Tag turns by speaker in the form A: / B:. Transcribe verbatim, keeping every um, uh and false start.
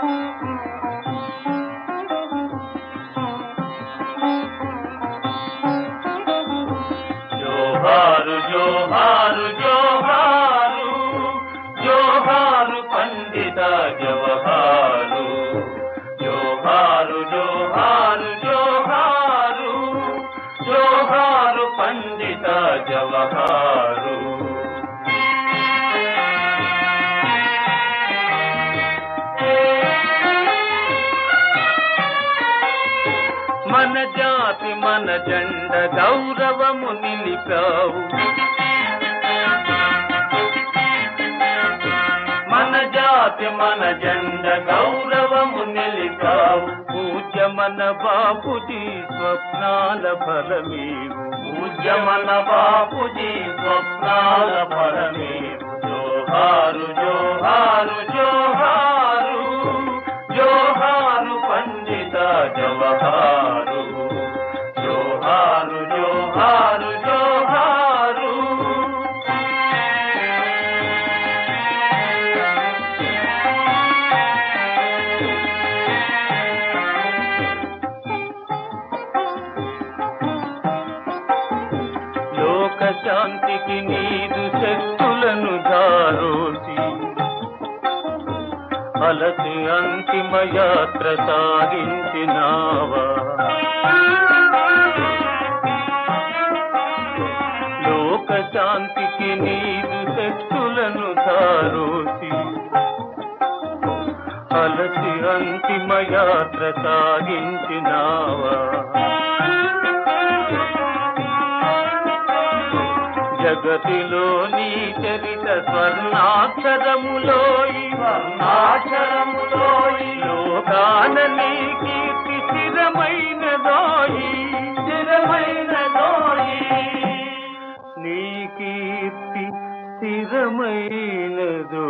A: జోహారు జోహారు జోహారు జోహారు పండిత జవహారు జోహారు జోహారు జోహారు జోహారు పండిత జవహారు మన జాతి మన జెండ గౌరవము నిలిపావు మన జాతి మన జెండ గౌరవము నిలిపావు పూజ్య మన బాపుజీ స్వప్నాల ఫలమేవు పూజ్య మన బాపుజీ స్వప్నాల ఫలమేవు జోహారు జోహారు జోహారు జోహారు పండిత జవహారు జోహారు జోహారు జోహారు లోక శాంతికి నీదు శక్తులను ధారోసి అలసి అంతిమ యాత్ర సాగించినావా లోక శాంతికి నీదు శక్తులను ధారోసి అలసి అంతిమ యాత్ర సాగించినావా జగతిలో నీ చరిత స్వర్ణాక్షరములో స్వర్ణాక్షరములో లోకాన నీ కీర్తి స్థిరమైనదోయి స్థిరమైనదోయి నీ కీర్తి స్థిరమైనదో